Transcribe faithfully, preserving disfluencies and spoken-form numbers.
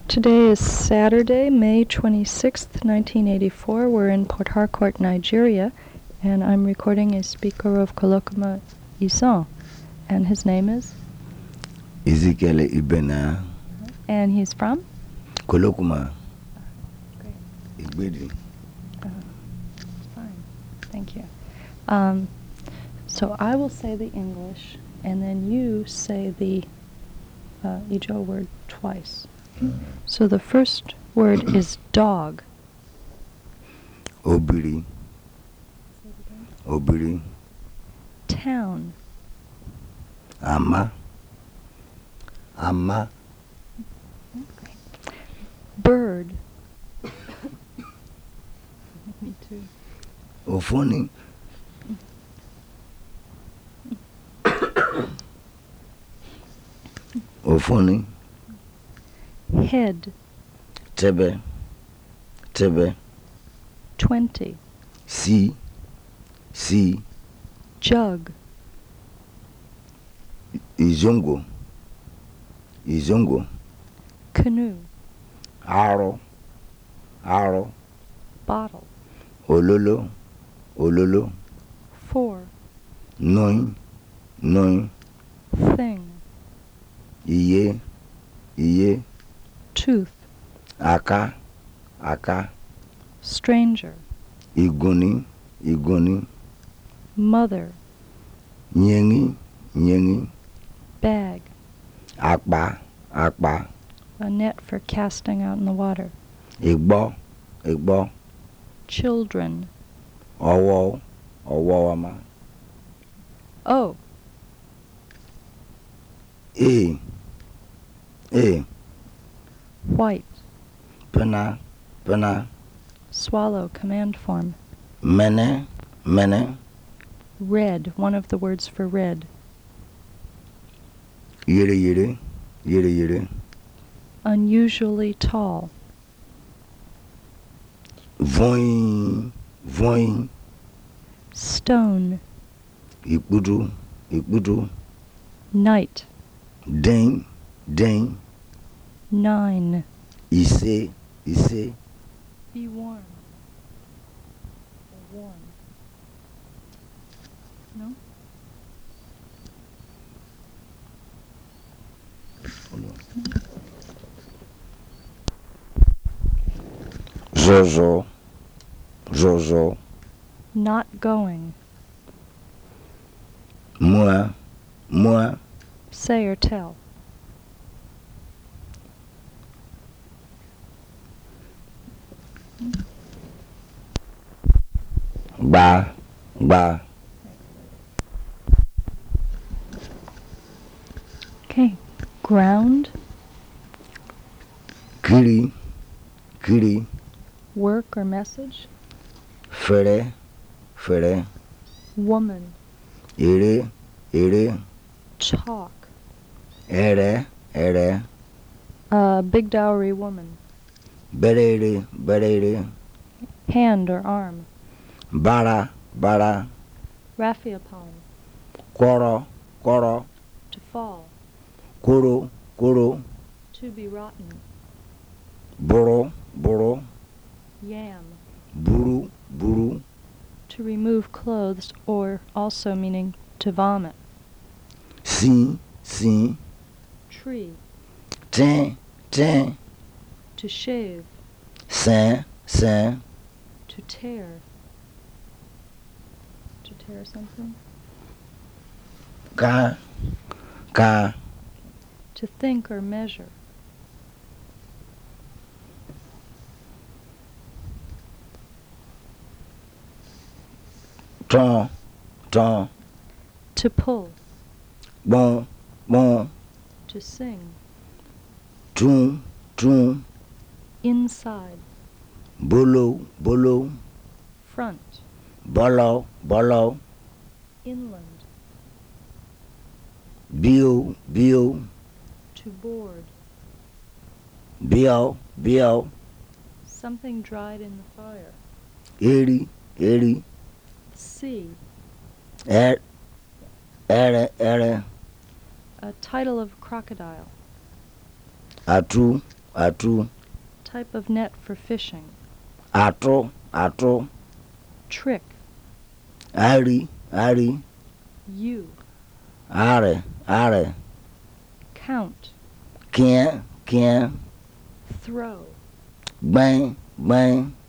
Today is Saturday, May twenty-sixth, nineteen eighty-four. We're in Port Harcourt, Nigeria, and I'm recording a speaker of Kolokoma Isan. And his name is? Ezekiel Ibena. And he's from? Kolokoma. Great. Igbedi. Uh, fine. Thank you. Um, so I will say the English, and then you say the uh, Ijo word twice. So the first word is dog. Obiri. Obiri. Town. Ama. Ama. Okay. Bird. Me too. Ofoni. Ofoni. Head. Tebe. Tebe. Twenty. Si. Si. Jug. Izongo. Izongo. Canoe. Aro. Aro. Bottle. Ololo. Ololo. Four. Noi. Noi. Thing. Iye. Iye. Tooth. Aka. Aka. Stranger. Iguni. Iguni. Mother. Nyengi. Nyengi. Bag. Akpa. Akpa. A net for casting out in the water. Igbo. Igbo. Children. Owo. Owo ama. Oh. E. E. White. Pena. Pena. Swallow command form. Mene. Mene. Red, one of the words for red. Yere yere. Yere yere. Unusually tall. Voin. Voin. Stone. Ikudu. Ikudu. Night. Den. Den. Nine. Ise. Ise. Be warm. Or warm. No? Zozo. Zozo. Not going. Moi. Moi. Say or tell. Ba. Ba. Okay. Ground. Kiri. Kiri. Work or message. Fere. Fere. Woman. Ere. Ere. Talk. Ere. Ere. Uh, big dowry woman. Berere. Berere. Hand or arm. Bara. Bara. Raffia palm. Koro. Koro. To fall. Koro. Koro. To be rotten. Boro. Boro. Yam. Buru. Buru. To remove clothes, or also meaning to vomit. Si. Si. Tree. Tin. Tin. To shave. Sain. Sain. To tear. To tear something. Ka. Ka. To think or measure. Ton. Ton. To pull. Bon. Bon. To sing. Tun. Tun. Inside. Bolo. Bolo. Front. Bolo. Bolo. Inland. Bio. Bio. To board. Bio. Bio. Something dried in the fire. Eri. Eri. Sea. Er. Ere. Ere. A title of crocodile. Atu. atu, Type of net for fishing. atro, atro, Trick. ari, ari, You. are, are, Count. can, can, Throw. bang, bang,